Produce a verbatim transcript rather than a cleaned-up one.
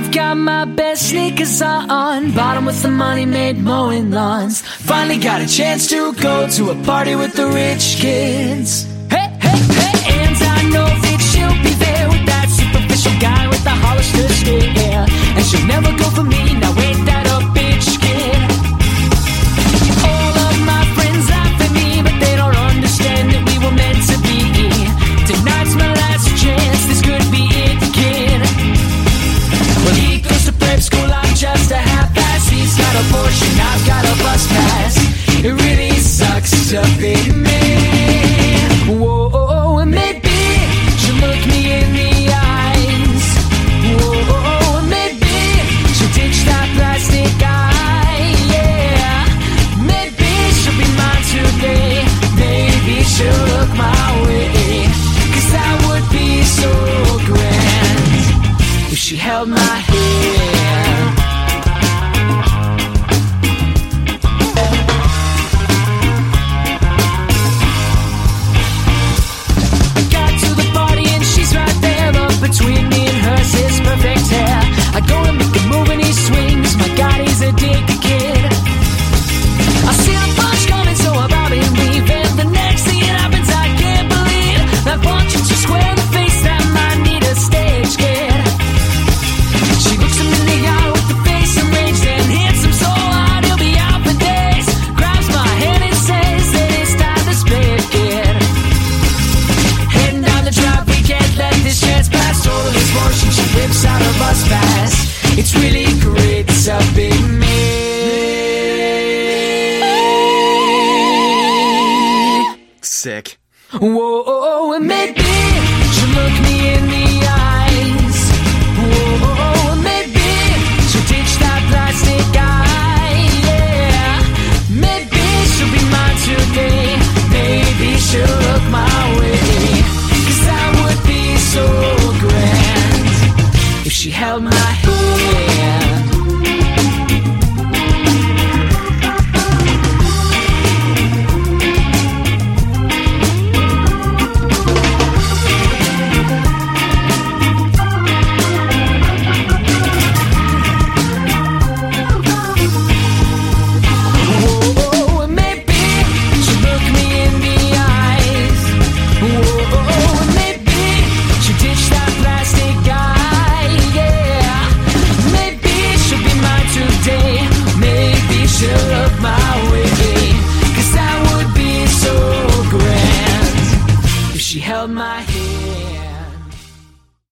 I've got my best sneakers on, bought 'em with the money made mowing lawns. Finally got a chance to go to a party with the rich kids. Hey, hey, hey, and I know that she'll be there with that superficial guy with the Hollister stare. And she'll never go for me, now ain't that a bitch, kid? All of my friends laugh at me, but they don't understand that we were meant to be. Tonight's my last chance, this could be it, kid. Well, he goes to prep school, I'm just a half-ass. He's got a Porsche, I've got a bus pass. It really sucks to be me. Whoa, and maybe she'll look me in the eyes. Whoa, and maybe she'll ditch that plastic eye. Yeah, maybe she'll be mine today. Maybe she'll look my way, 'cause that would be so grand if she held my hand. I got to the party and she's right there, but between me and hers is perfect hair. I go and make a move and he swings, my God, he's a dick kid. I see the punch coming, so I bob and weave, and the next thing it happens I can't believe that punch hits you square in the face, that might need a stage kid. She looks him in the eye with the face enraged and hits him so hard he'll be out for days. Grabs my hand and says that it's time to split, kid. Heading down the drive, we can't let this chance pass. Total explosion, she whips out her bus pass. It's really great to be me. Sick. Whoa, and maybe she'll look me in the eyes. Whoa, and maybe she'll ditch that plastic eye. Yeah, maybe she'll be mine today. Maybe she'll look my way, 'cause that would be so grand if she held my hand. She'll look my way, 'cause that would be so grand if she held my hand.